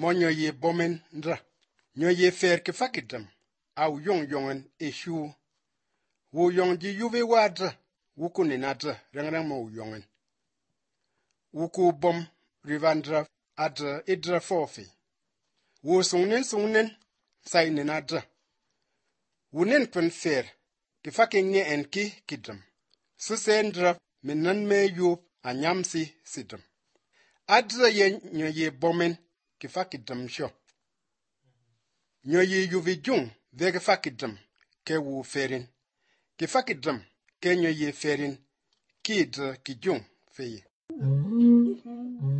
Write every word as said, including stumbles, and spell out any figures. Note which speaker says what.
Speaker 1: mo nyo ye bomen ndra. Nyo ye fer ke fakidam. Au yong yongen e shu. Wu yong ji yuve wadra. Wuku ninadra rengrang mo yongen. Wuku bom rivandra adra idra fofi. Wu sungnen sungnen say ninadra. Wunen pen fer. Ke faking nye en ki kidam. Susendra minan me yu anyamsi sidam. Adra ye nyo ye bomen ke fakidam sho. Nyo ye yuvi jung vege fakidam ke wu ferin. Ke fakidam ke nyo ye ferin ki dra ki jung feye.